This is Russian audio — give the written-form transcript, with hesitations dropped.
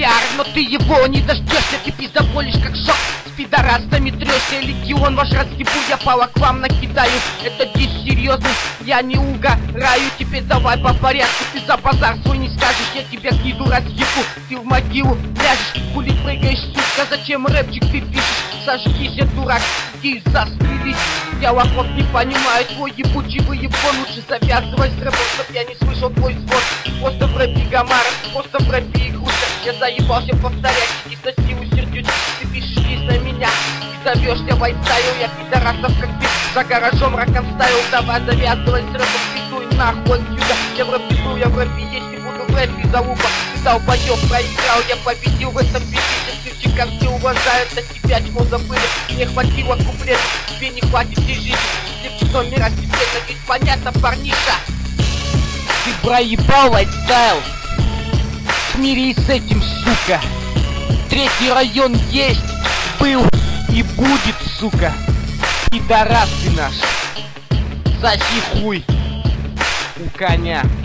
пиар, но ты его не дождешься. Ты пиздоболишь как шок, с пидорасами трешься. Легион ваш разъебу, я палок вам накидаю. Это дичь серьезный, я не угораю. Теперь давай по порядку, ты за базар свой не скажешь. Я тебя гниду разъебу, ты в могилу ляжешь. Хули прыгаешь, сука, зачем рэпчик ты пишешь? Сожгись, я дурак, иди застрелись. Я лохов не понимаю, твой ебучий выебон. Лучше завязывай с рэпом, чтоб я не слышал твой звон. Просто в рэпе гамара, просто в рэпе игрушка. Я заебался повторять, иди за силу сердючку. Ты пишешь здесь на меня, ты зовешься вайстайл. Я пидорасов как ты за гаражом раком ставил. Давай завязывай с рэпом, питуй нахуй отсюда. Я в рэп иду, я в рэпе есть и буду в рэпе залупа. Ты долбоёб проиграл, я победил в этом битве. Как все уважают, а тебя чмо забыли. Не хватило куплетов, тебе не хватит всей жизни. Все кто мира теперь, ведь понятно, парниша. Ты проебал лайфстайл, смирись с этим, сука. Третий район есть, был и будет, сука. Пидорас ты наш, соси хуй у коня.